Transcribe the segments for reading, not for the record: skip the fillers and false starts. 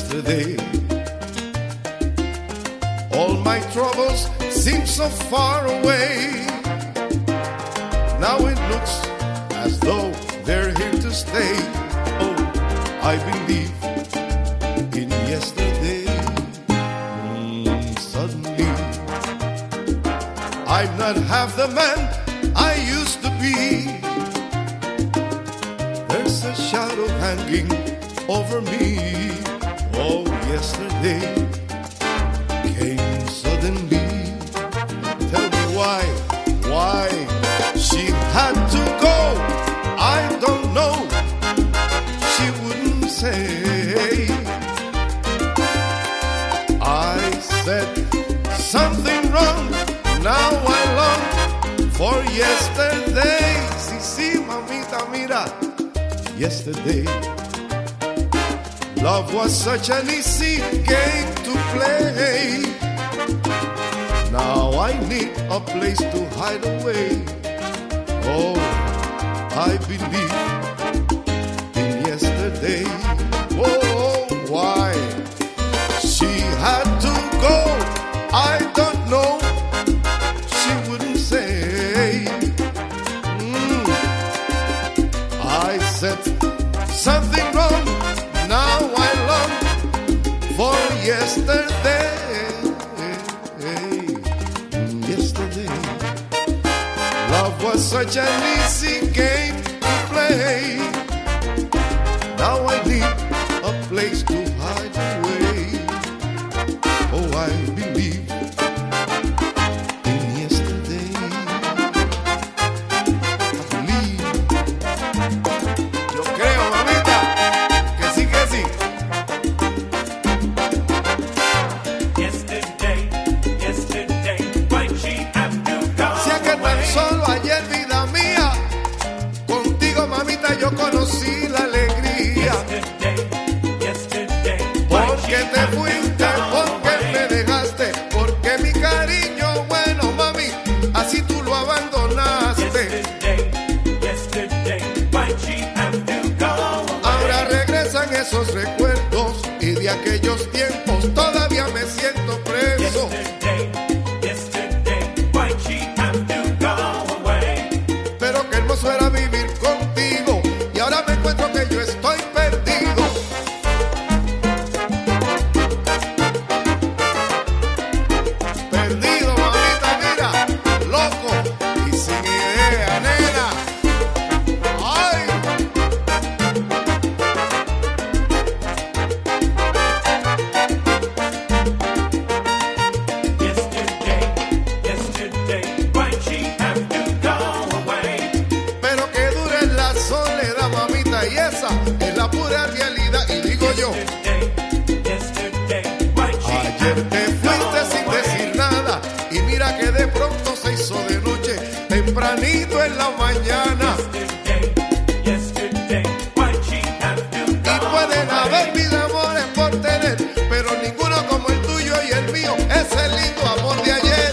yesterday. All my troubles seem so far away. Now it looks as though they're here to stay. Oh, I believe in yesterday. Suddenly, I'm not half the man I used to be. There's a shadow hanging over me. Oh, yesterday came suddenly. Tell me why she had to go. I don't know. She wouldn't say. I said something wrong. Now I long for yesterday. Sí, mamita, mira. Yesterday, love was such an easy game to play. Now I need a place to hide away. Oh, I believe in yesterday. Oh, why she had to go, I don't know. She wouldn't say. I said something wrong. Now I long for yesterday. Yesterday, love was such an easy game to play. Now I need a place to hide away. Oh, I believe in yesterday. I believe. Yo creo, mamita, que sí, que sí. Yesterday, why'd she have to go Si es que tan away? solo ayer, vida mía, contigo, mamita, yo conocí la alegría. Yesterday, why'd Porque she te have to fuiste, go porque away? me dejaste, porque mi cariño, bueno, mami, así tú lo abandonaste. Yesterday, why'd she have to go away? Ahora regresan esos recuerdos y de aquellos tiempos todavía me siento preso. Yesterday, why'd she have to go away? Pero qué hermoso era vivir contigo y ahora me encuentro que yo estoy perdido. Perdido, mamita, mira, loco y sin idea, nena. Ay. Yesterday, why'd she have to go away? Pero que dure la soledad, mamita, y esa es la pura realidad. Y digo yo, Yesterday, why'd she ayer te fuiste sin decir nada y mira que de pronto se hizo de noche, tempranito en la mañana. Yesterday, why'd she have to Y go pueden away? haber mil amores por tener, pero ninguno como el tuyo y el mío, ese lindo amor de ayer.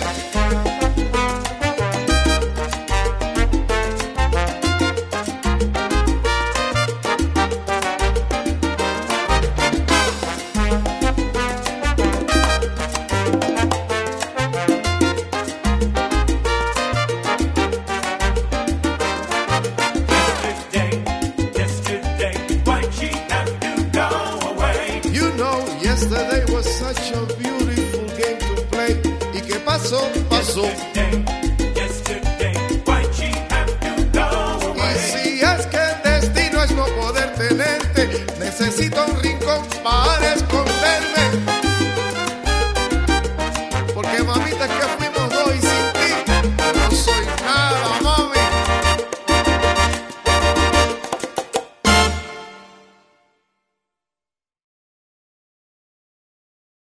Yesterday, why'd she have to go away? You know, yesterday was such a beautiful game to play. ¿Y qué pasó? Pasó.